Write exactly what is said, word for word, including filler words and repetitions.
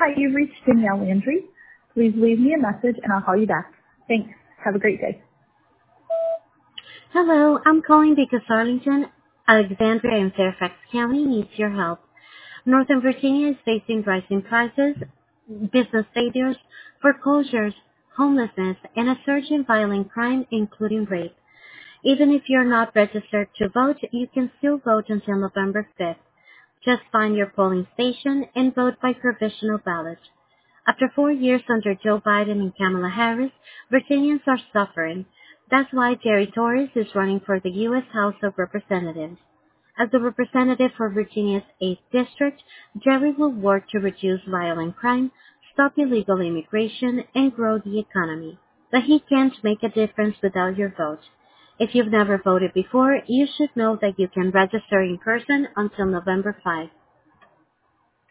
Hi, you've reached Danielle Landry. Please leave me a message and I'll call you back. Thanks. Have a great day. Hello, I'm calling because Arlington, Alexandria, and Fairfax County needs your help. Northern Virginia is facing rising prices, business failures, foreclosures, homelessness, and a surge in violent crime, including rape. Even if you're not registered to vote, you can still vote until November fifth. Just find your polling station and vote by provisional ballot. After four years under Joe Biden and Kamala Harris, Virginians are suffering. That's why Jerry Torres is running for the U S House of Representatives. As the representative for Virginia's eighth District, Jerry will work to reduce violent crime, stop illegal immigration, and grow the economy. But he can't make a difference without your vote. If you've never voted before, you should know that you can register in person until November fifth.